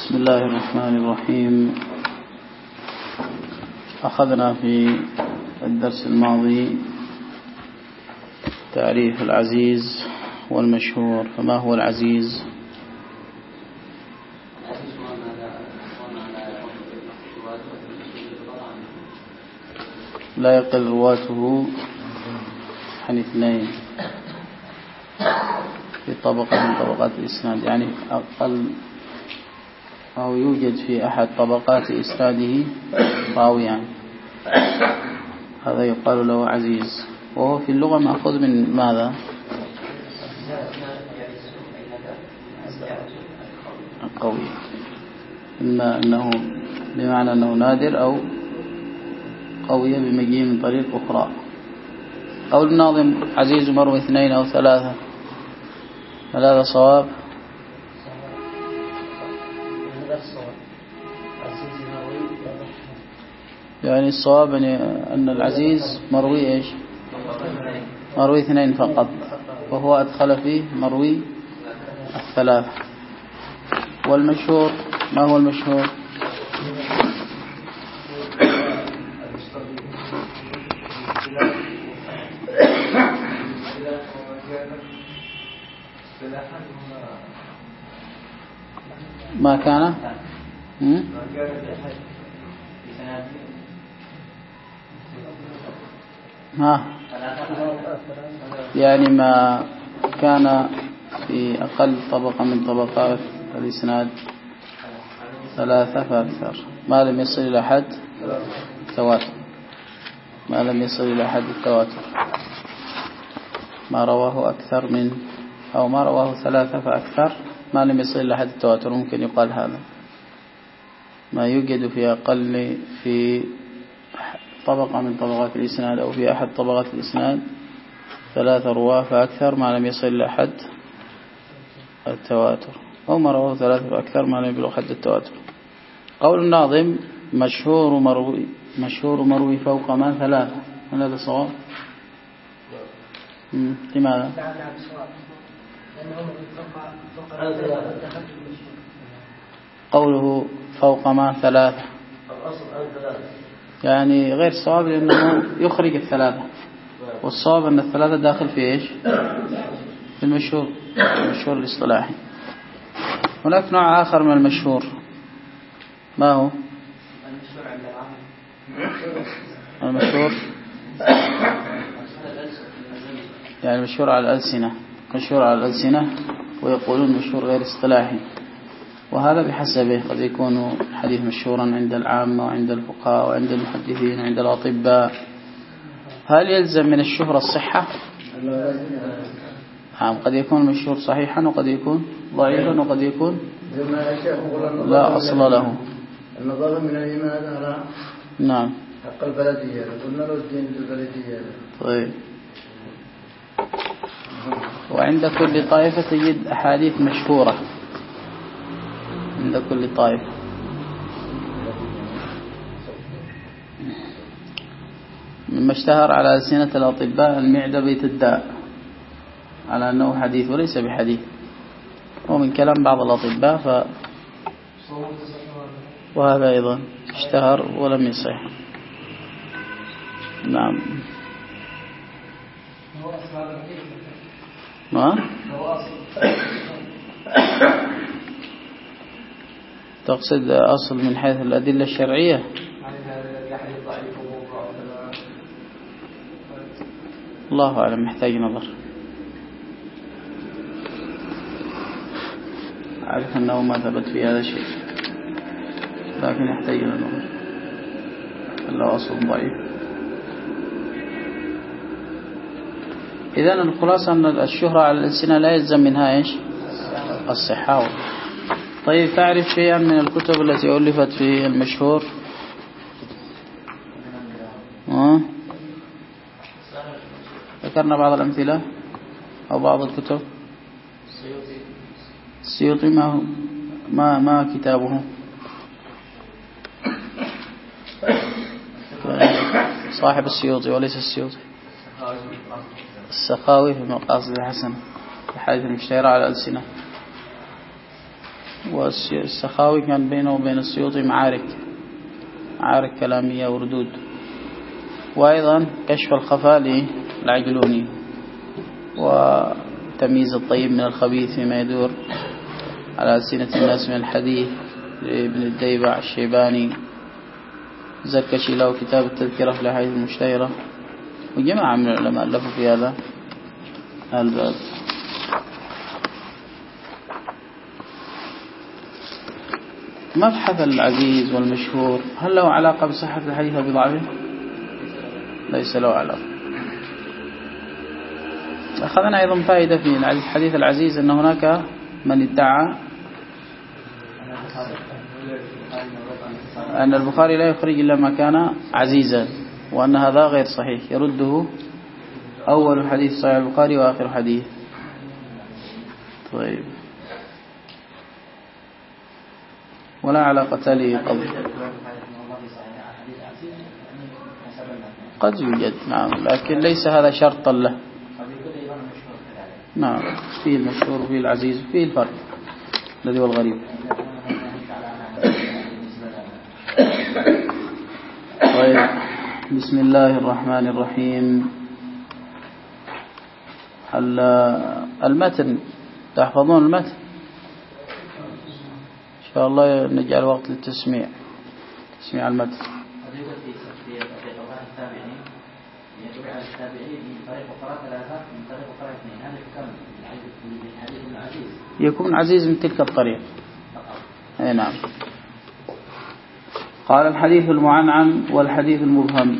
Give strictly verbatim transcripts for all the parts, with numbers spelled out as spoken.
بسم الله الرحمن الرحيم. أخذنا في الدرس الماضي تعريف العزيز والمشهور. فما هو العزيز؟ لا يقل رواته عن اثنين في طبقة من طبقات الإسناد، يعني أقل أو يوجد في أحد طبقات إسناده راويان، هذا يقال له عزيز. وهو في اللغة مأخوذ من ماذا؟ قوي، إما أنه بمعنى أنه نادر أو قوية بمجيء من طريق أخرى. قول الناظم عزيز مروي اثنين أو ثلاثة، هل هذا صواب؟ يعني الصواب أن العزيز مروي إيش؟ مروي اثنين فقط، وهو أدخل فيه مروي الثلاثة. والمشهور ما هو المشهور؟ ما كان هم؟ ها يعني ما كان في أقل طبقة من طبقات الإسناد ثلاثة فأكثر، ما لم يصل إلى حد التواتر، ما لم يصل إلى حد التواتر، ما رواه أكثر من أو ما رواه ثلاثة فأكثر ما لم يصل إلى حد التواتر. ممكن يقال هذا ما يوجد في أقل في طبقة من طبقات الإسناد أو في أحد طبقات الإسناد ثلاثة رواه فأكثر ما لم يصل إلى حد التواتر، أو ما رواه ثلاثة فأكثر ما لم يبلغ حد التواتر. قول الناظم مشهور مروي مشهور مروي فوق ما ثلاثة، هل هذا صواب؟ لماذا؟ قوله فوق ما ثلاثة يعني غير صواب، لأنه يخرج الثلاثة، والصواب أن الثلاثة داخل في إيش؟ في المشهور، المشهور الاصطلاحي. هناك نوع آخر من المشهور، ما هو؟ المشهور يعني المشهور على الألسنة، مشهور على الألسنة ويقولون مشهور غير اصطلاحي، وهذا بحسبه. قد يكون الحديث مشهورا عند العامة وعند الفقهاء وعند المحدثين وعند الأطباء. هل يلزم من الشهرة الصحة؟ نعم، قد يكون مشهور صحيحا وقد يكون ضعيفا وقد يكون لا أصل له. النظر من الإيمان على نعم حق البلدية، قلنا له الدين البلدية. طيب، وعند كل طائفة تجد أحاديث مشهورة، عند كل طائفة. مما اشتهر على ألسنة الأطباء المعدة بيت الداء، على أنه حديث وليس بحديث، ومن كلام بعض الأطباء ف... وهذا أيضا اشتهر ولم يصح. نعم. ما؟ تقصد أصل من حيث الأدلة الشرعية؟ الله أعلم، محتاج نظر. أعرف أنه ما ثبت في هذا الشيء، لكن يحتاج نظر له أصل ضعيف. إذن الخلاصة أن الشهرة على الألسنة لا يلزم منها إيش؟ الصحة. طيب، تعرف شيئا من الكتب التي ألفت في المشهور؟ أه؟ ذكرنا بعض الأمثلة أو بعض الكتب. السيوطي ما هو ما ما كتابه؟ صاحب السيوطي وليس السيوطي، السخاوي في مقاصد الحسن، الحديث المشتهر على الألسنة. و والسخاوي كان بينه وبين السيوطي معارك معارك كلامية وردود. وأيضا كشف الخفاء للعجلوني، وتمييز الطيب من الخبيث فيما يدور على ألسنة الناس من الحديث لابن الديبع الشيباني. زكشي له كتاب التذكرة في الأحاديث المشتهرة، وجماعة من العلماء ألفوا في هذا الباب. مبحث العزيز والمشهور هل له علاقة بصحة الحديث أو بضعفه؟ ليس له علاقة. أخذنا أيضا فائدة في الحديث العزيز أن هناك من ادعى أن البخاري لا يخرج إلا ما كان عزيزا، وأن هذا غير صحيح، يرده أول حديث صحيح البخاري وآخر حديث. طيب، ولا علاقة لي قبل قد يوجد، نعم، لكن ليس هذا شرطا له. نعم، فيه المشهور وفيه العزيز وفيه الفرق الذي هو الغريب. طيب، بسم الله الرحمن الرحيم. المتن تحفظون المتن إن شاء الله، نجعل وقت للتسميع، تسميع المتن. يكون عزيز من تلك الطريق. أي نعم. قال الحديث المعنعن والحديث المبهم.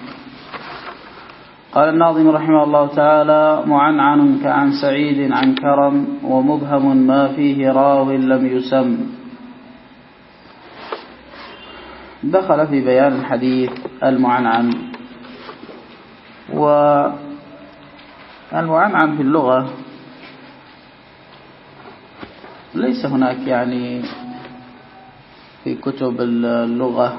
قال الناظم رحمه الله تعالى: معنعن كعن سعيد عن كرم، ومبهم ما فيه راو لم يسم. دخل في بيان الحديث المعنعن. والمعنعن في اللغة ليس هناك يعني في كتب اللغة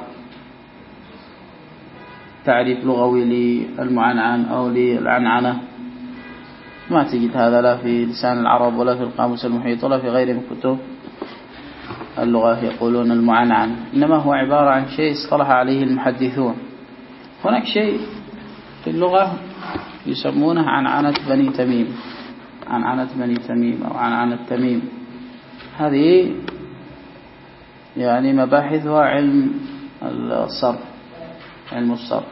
تعريف لغوي للمعنعن أو للعنعنة، ما تجد هذا لا في لسان العرب ولا في القاموس المحيط ولا في غيره من كتب اللغة يقولون المعنعن، إنما هو عبارة عن شيء اصطلح عليه المحدثون. هناك شيء في اللغة يسمونه عنعنة بني تميم، عنعنة بني تميم أو عنعنة تميم. هذه يعني مباحثها علم الصرف، علم الصرف.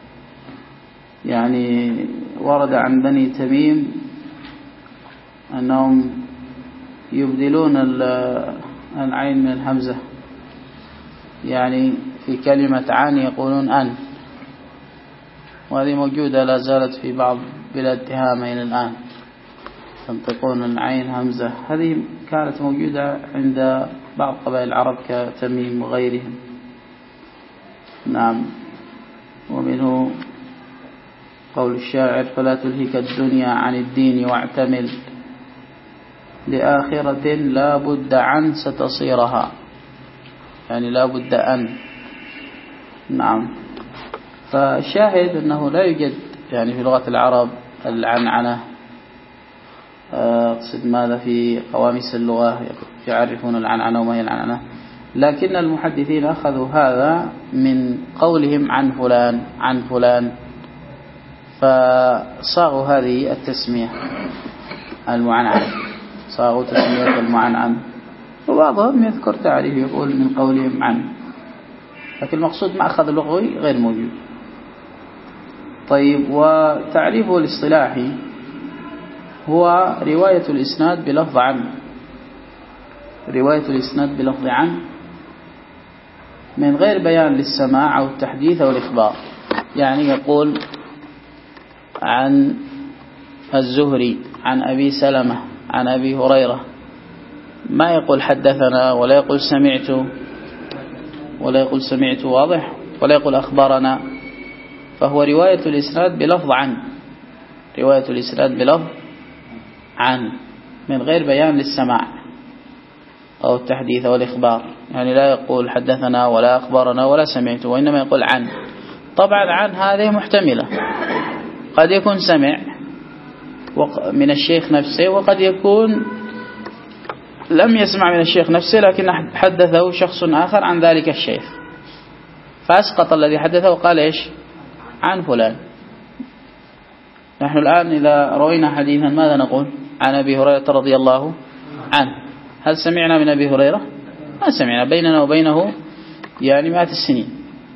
يعني ورد عن بني تميم أنهم يبدلون العين من الهمزة، يعني في كلمة عن يقولون أن، وهذه موجودة لا زالت في بعض بلاد تهامين الآن، تنطقون العين همزة. هذه كانت موجودة عند بعض قبائل العرب كتميم وغيرهم. نعم. ومنه قول الشاعر: فلا تلهك الدنيا عن الدين واعتمل، لآخرة لا بد عن ستصيرها، يعني لا بد أن. نعم. فالشاهد أنه لا يوجد يعني في لغة العرب العنعنة. أقصد ماذا في قواميس اللغة يعرفون العنعنة وما هي العنعنة، لكن المحدثين أخذوا هذا من قولهم عن فلان عن فلان، فصاغوا هذه التسمية المعنعن، صاغوا تسمية المعنعن. وبعضهم يذكر تعريف يقول من قولهم عن، لكن المقصود ما أخذ اللغوي غير موجود. طيب، وتعريفه الاصطلاحي هو رواية الإسناد بلفظ عن، رواية الإسناد بلفظ عن من غير بيان للسماع أو التحديث أو الإخبار. يعني يقول عن الزهري عن أبي سلمة عن أبي هريرة، ما يقول حدثنا ولا يقول سمعت ولا يقول سمعت واضح ولا يقول أخبرنا، فهو رواية الإسناد بلفظ عن، رواية الإسناد بلفظ عن من غير بيان للسماع أو التحديث أو الإخبار. يعني لا يقول حدثنا ولا أخبرنا ولا سمعت، وإنما يقول عن. طبعا عن هذه محتملة، قد يكون سمع من الشيخ نفسه، وقد يكون لم يسمع من الشيخ نفسه لكن حدثه شخص آخر عن ذلك الشيخ، فأسقط الذي حدثه وقال إيش؟ عن فلان. نحن الآن إذا روينا حديثا ماذا نقول؟ عن أبي هريرة رضي الله عنه. هل سمعنا من أبي هريرة؟ ما سمعنا، بيننا وبينه يعني مئات السنين،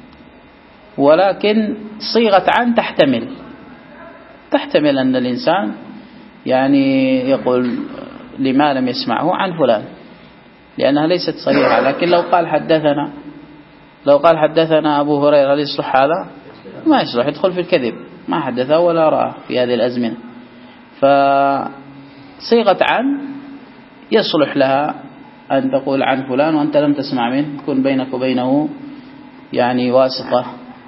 ولكن صيغة عن تحتمل تحتمل أن الإنسان يعني يقول لما لم يسمعه عن فلان، لأنها ليست صريحة. لكن لو قال حدثنا لو قال حدثنا أبو هريرة هل يصلح هذا؟ ما يصلح، يدخل في الكذب، ما حدثه ولا رأى في هذه الأزمنة. فصيغة عن يصلح لها أن تقول عن فلان وأنت لم تسمع منه، يكون بينك وبينه يعني واسطة.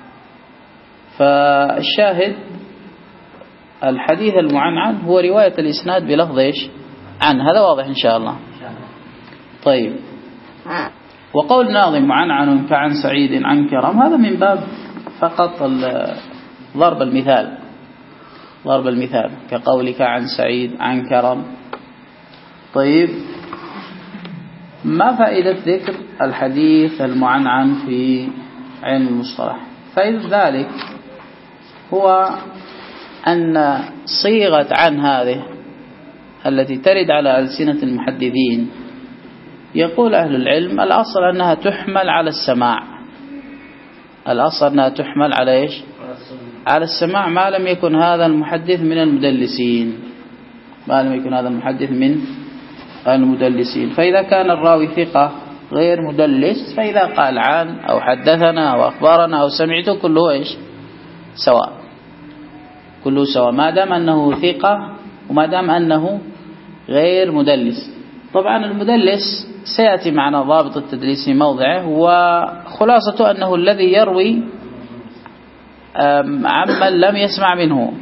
فالشاهد الحديث المعنعن هو رواية الإسناد بلفظ إيش؟ عن. هذا واضح إن شاء الله. طيب، وقول ناظم معنعن كعن سعيد عن كرم، هذا من باب فقط ضرب المثال ضرب المثال كقولك عن سعيد عن كرم. طيب، ما فائدة ذكر الحديث المعنعن في علم المصطلح؟ فائدة ذلك هو أن صيغة عن هذه التي ترد على ألسنة المحدثين، يقول أهل العلم الأصل أنها تحمل على السماع. الأصل أنها تحمل على إيش؟ على السماع، ما لم يكن هذا المحدث من المدلسين ما لم يكن هذا المحدث من المدلسين. فإذا كان الراوي ثقة غير مدلس، فإذا قال عن أو حدثنا أو أخبارنا أو سمعته كله إيش؟ سواء، كله سواء، ما دام أنه ثقة وما دام أنه غير مدلس. طبعا المدلس سيأتي معنا ضابط التدليس في موضعه، وخلاصة أنه الذي يروي عمن لم يسمع منه.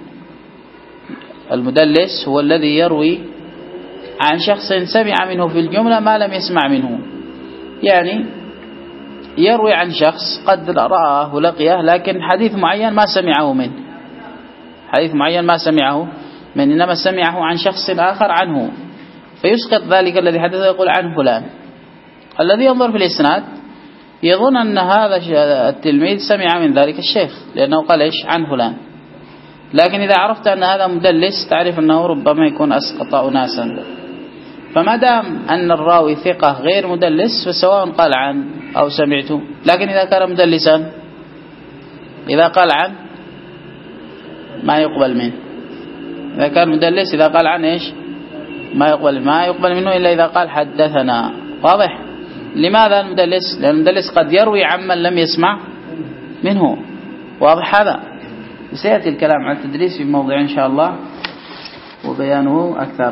المدلس هو الذي يروي عن شخص سمع منه في الجملة ما لم يسمع منه، يعني يروي عن شخص قد رآه ولقيه لكن حديث معين ما سمعه منه حديث معين ما سمعه من إنما سمعه عن شخص آخر عنه، فيسقط ذلك الذي حدثه يقول عن فلان. الذي ينظر في الإسناد يظن أن هذا التلميذ سمع من ذلك الشيخ لأنه قال إيش؟ عن فلان. لكن إذا عرفت أن هذا مدلس تعرف أنه ربما يكون أسقط أناسا. فما دام أن الراوي ثقة غير مدلس فسواء قال عن أو سمعته. لكن إذا كان مدلسا إذا قال عن ما يقبل منه. إذا كان مدلس إذا قال عن إيش؟ ما يقبل ما يقبل منه إلا إذا قال حدثنا. واضح؟ لماذا المدلس؟ لأن المدلس قد يروي عمن لم يسمع منه. واضح هذا؟ سيأتي الكلام عن التدريس في موضع إن شاء الله وبيانه أكثر.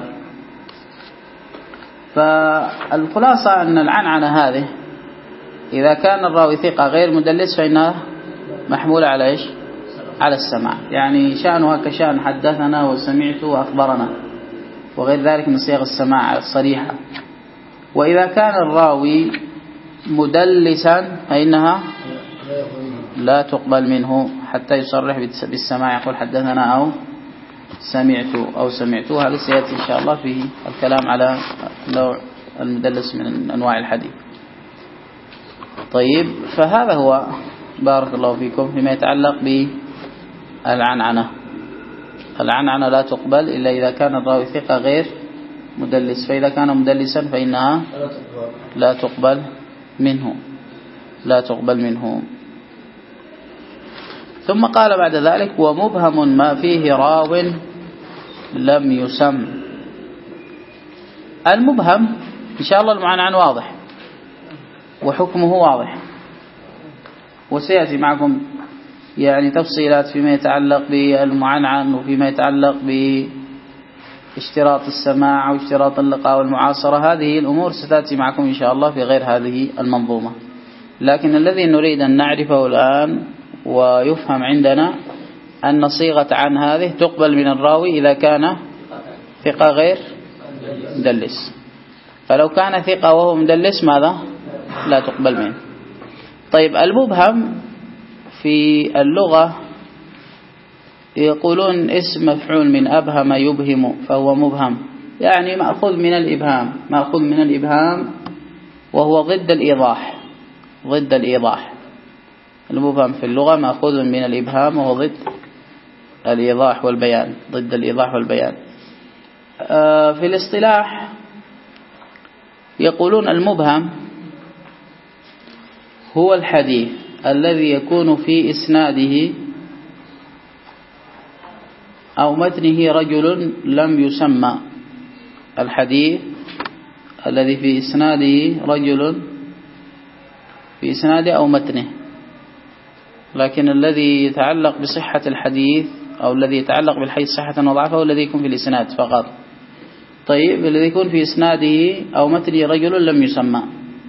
فالخلاصة أن العنعنة هذه إذا كان الراوي ثقة غير مدلس فإنها محمولة على إيش؟ على السماع، يعني شأنها كشأن حدثنا وسمعت وأخبرنا وغير ذلك من صيغ السماع الصريحة. وإذا كان الراوي مدلسا فإنها لا تقبل منه حتى يصرح بالسماع، يقول حدثنا أو سمعت أو سمعت. هذا سيأتي إن شاء الله في الكلام على نوع المدلس من أنواع الحديث. طيب، فهذا هو بارك الله فيكم فيما يتعلق بالعنعنة. العنعنة لا تقبل إلا إذا كان الراوي ثقة غير مدلس، فإذا كان مدلسا فإنها لا تقبل منه لا تقبل منه. ثم قال بعد ذلك ومبهم ما فيه راو لم يسم. المبهم إن شاء الله المعنى واضح وحكمه واضح، وسيأتي معكم يعني تفصيلات فيما يتعلق بالمعنعن وفيما يتعلق باشتراط السماع واشتراط اللقاء والمعاصرة. هذه الأمور ستأتي معكم إن شاء الله في غير هذه المنظومة، لكن الذي نريد أن نعرفه الآن ويفهم عندنا أن صيغة عن هذه تقبل من الراوي إذا كان ثقة غير مدلس. فلو كان ثقة وهو مدلس ماذا؟ لا تقبل منه. طيب، المبهم في اللغة يقولون اسم مفعول من أبهم يبهم فهو مبهم. يعني مأخوذ من الإبهام، مأخوذ من الإبهام وهو ضد الإيضاح، ضد الإيضاح. المبهم في اللغة مأخوذ من الإبهام وهو ضد الإيضاح والبيان، ضد الإيضاح والبيان. في الاصطلاح يقولون المبهم هو الحديث الذي يكون في إسناده أو متنه رجل لم يسمى، الحديث الذي في إسناده رجل في إسناده أو متنه، لكن الذي يتعلق بصحة الحديث أو الذي يتعلق بالحديث صحة وضعفه هو الذي يكون في الإسناد فقط. طيب الذي يكون في إسناده أو متنه رجل لم يسمى،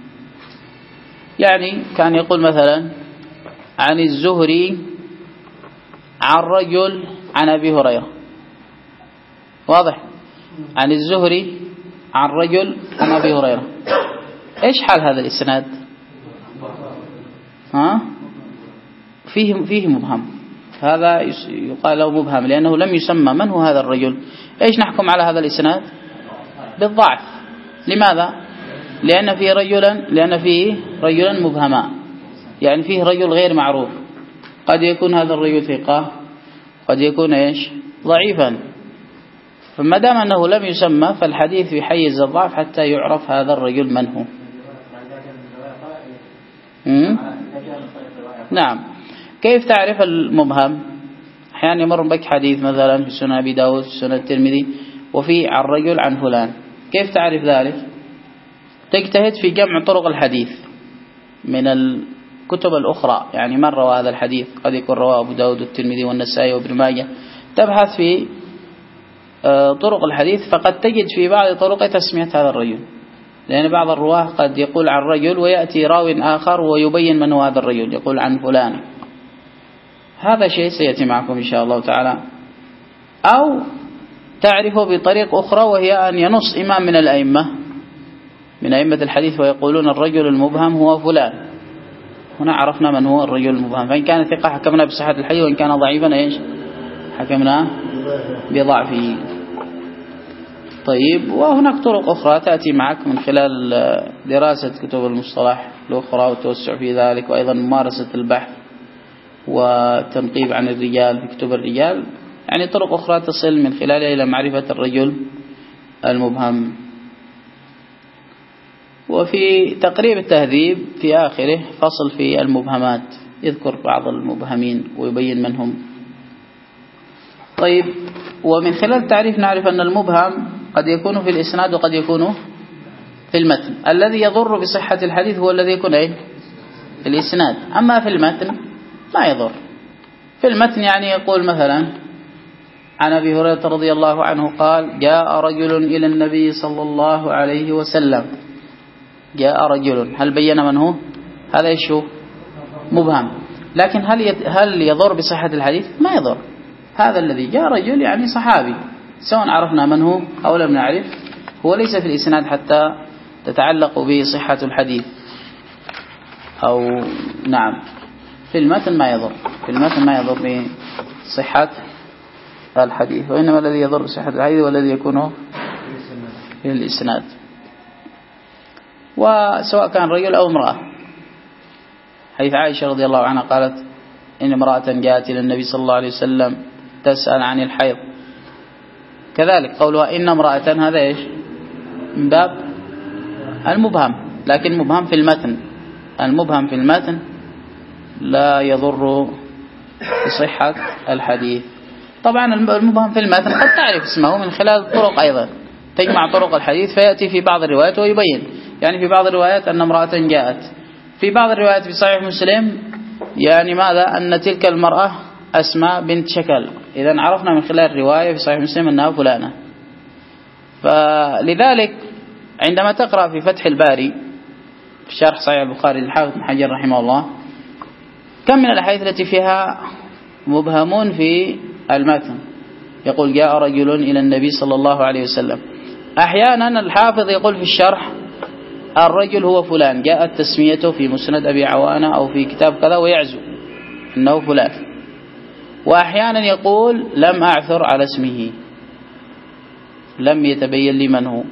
يعني كان يقول مثلا عن الزهري عن رجل عن أبي هريرة، واضح؟ عن الزهري عن رجل عن أبي هريرة، إيش حال هذا الإسناد؟ ها؟ فيه فيه مبهم، هذا يقال له مبهم لأنه لم يسمى من هو هذا الرجل. إيش نحكم على هذا الإسناد؟ بالضعف. لماذا؟ لأن فيه رجلا لأن فيه رجلا مبهما، يعني فيه رجل غير معروف، قد يكون هذا الرجل ثقة، قد يكون إيش؟ ضعيفا. فما دام أنه لم يسمى فالحديث في حيز الضعف حتى يعرف هذا الرجل من هو. نعم. كيف تعرف المبهم؟ أحيانا يمر بك حديث مثلا في سنن أبي داود في سنن الترمذي وفي عن رجل عن فلان، كيف تعرف ذلك؟ تجتهد في جمع طرق الحديث من الكتب الأخرى، يعني من روى هذا الحديث، قد يكون رواه أبو داود والترمذي والنسائي وابن ماجه، تبحث في طرق الحديث فقد تجد في بعض طرق تسمية هذا الرجل، لأن بعض الرواه قد يقول عن رجل ويأتي راو آخر ويبين من هو هذا الرجل، يقول عن فلان. هذا شيء سيأتي معكم إن شاء الله تعالى. أو تعرفه بطريق أخرى وهي أن ينص إمام من الأئمة من أئمة الحديث ويقولون الرجل المبهم هو فلان، هنا عرفنا من هو الرجل المبهم، فإن كان ثقة حكمنا بصحة الحديث وإن كان ضعيفا إيش حكمنا بضعفه. طيب وهناك طرق أخرى تأتي معك من خلال دراسة كتب المصطلح الأخرى والتوسع في ذلك، وأيضا ممارسة البحث والتنقيب عن الرجال في كتب الرجال، يعني طرق أخرى تصل من خلالها إلى معرفة الرجل المبهم. وفي تقريب التهذيب في آخره فصل في المبهمات، يذكر بعض المبهمين ويبين من هم. طيب ومن خلال التعريف نعرف أن المبهم قد يكون في الإسناد وقد يكون في المتن. الذي يضر بصحة الحديث هو الذي يكون أين؟ في الإسناد. أما في المتن ما يضر. في المتن يعني يقول مثلا عن أبي هريرة رضي الله عنه قال جاء رجل إلى النبي صلى الله عليه وسلم، جاء رجل، هل بين من هو؟ هذا إيش هو؟ مبهم. لكن هل هل يضر بصحة الحديث؟ ما يضر. هذا الذي جاء رجل يعني صحابي، سواء عرفنا من هو أو لم نعرف، هو ليس في الإسناد حتى تتعلق به صحة الحديث. أو نعم في المتن ما يضر، في المتن ما يضر بصحة الحديث، وإنما الذي يضر بصحة الحديث والذي يكون في الإسناد، وسواء كان رجل أو امرأة. حيث عائشة رضي الله عنها قالت إن امرأة جاءت إلى النبي صلى الله عليه وسلم تسأل عن الحيض، كذلك قولها إن امرأة هذا إيش؟ من باب المبهم، لكن مبهم في المتن. المبهم في المتن لا يضر بصحة الحديث. طبعا المبهم في المتن قد تعرف اسمه من خلال الطرق، أيضا تجمع طرق الحديث فيأتي في بعض الروايات ويبين، يعني في بعض الروايات أن امرأة جاءت، في بعض الروايات في صحيح مسلم يعني ماذا؟ أن تلك المرأة أسماء بنت شكل، إذن عرفنا من خلال الرواية في صحيح مسلم أنها فلانة. فلذلك عندما تقرأ في فتح الباري في شرح صحيح البخاري للحافظ بن حجر رحمه الله كم من الأحاديث التي فيها مبهمون في المتن، يقول جاء رجل إلى النبي صلى الله عليه وسلم. أحيانا الحافظ يقول في الشرح الرجل هو فلان، جاءت تسميته في مسند أبي عوانة أو في كتاب كذا ويعزو أنه فلان، وأحيانا يقول لم أعثر على اسمه، لم يتبين لي من هو،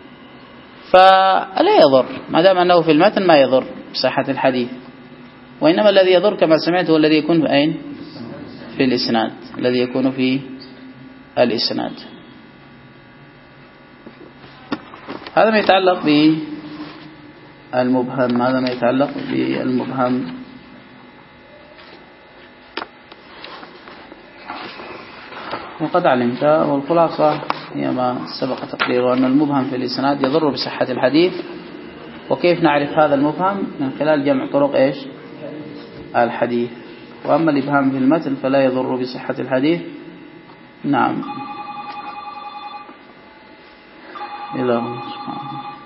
فلا يضر ما دام أنه في المتن، ما يضر بصحة الحديث. وإنما الذي يضر كما سمعت هو الذي يكون في أين؟ في الإسناد، الذي يكون في الإسناد. هذا ما يتعلق بالمبهم، هذا ما يتعلق بالمبهم. وقد علمت، والخلاصة هي ما سبق تقريره، أن المبهم في الإسناد يضر بصحة الحديث. وكيف نعرف هذا المبهم؟ من خلال جمع طرق إيش؟ الحديث. وأما الإبهام في المتن فلا يضر بصحة الحديث. نعم. إلى سبحانه.